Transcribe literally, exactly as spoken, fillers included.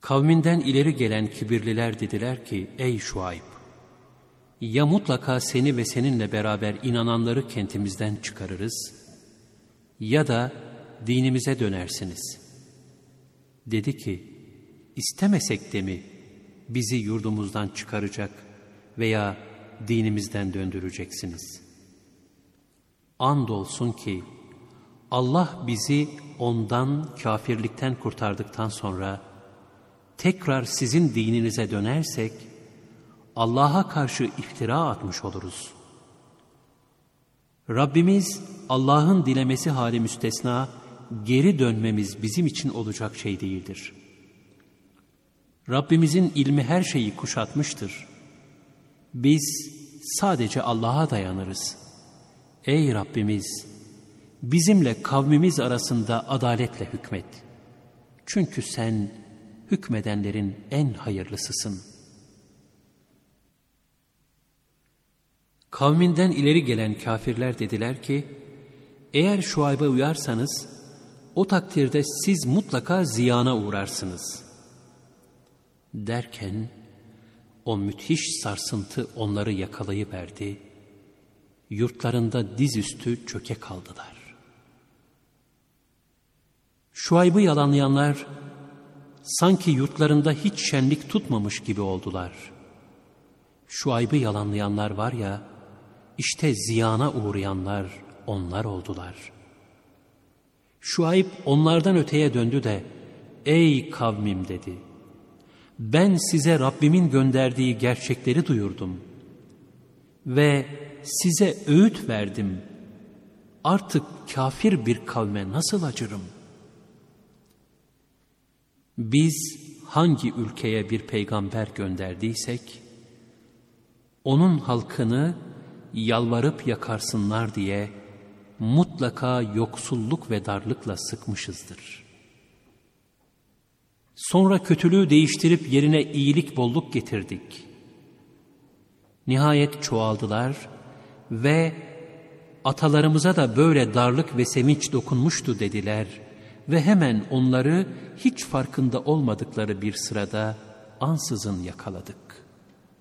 Kavminden ileri gelen kibirliler dediler ki, ey Şuayb! Ya mutlaka seni ve seninle beraber inananları kentimizden çıkarırız ya da dinimize dönersiniz. Dedi ki, istemesek de mi bizi yurdumuzdan çıkaracak veya dinimizden döndüreceksiniz? Andolsun ki Allah bizi ondan, kafirlikten kurtardıktan sonra tekrar sizin dininize dönersek Allah'a karşı iftira atmış oluruz. Rabbimiz Allah'ın dilemesi hali müstesna, geri dönmemiz bizim için olacak şey değildir. Rabbimizin ilmi her şeyi kuşatmıştır. Biz sadece Allah'a dayanırız. Ey Rabbimiz! Bizimle kavmimiz arasında adaletle hükmet. Çünkü sen hükmedenlerin en hayırlısısın. Kavminden ileri gelen kafirler dediler ki, eğer Şuayb'a uyarsanız, o takdirde siz mutlaka ziyana uğrarsınız. Derken, o müthiş sarsıntı onları yakalayıverdi. Yurtlarında dizüstü çöke kaldılar. Şuayb'ı yalanlayanlar, sanki yurtlarında hiç şenlik tutmamış gibi oldular. Şuayb'ı yalanlayanlar var ya, işte ziyana uğrayanlar onlar oldular. Şuayb onlardan öteye döndü de, ey kavmim dedi, ben size Rabbimin gönderdiği gerçekleri duyurdum ve size öğüt verdim. Artık kafir bir kavme nasıl acırım? Biz hangi ülkeye bir peygamber gönderdiysek, onun halkını yalvarıp yakarsınlar diye mutlaka yoksulluk ve darlıkla sıkmışızdır. Sonra kötülüğü değiştirip yerine iyilik bolluk getirdik. Nihayet çoğaldılar ve atalarımıza da böyle darlık ve sevinç dokunmuştu dediler ve hemen onları hiç farkında olmadıkları bir sırada ansızın yakaladık.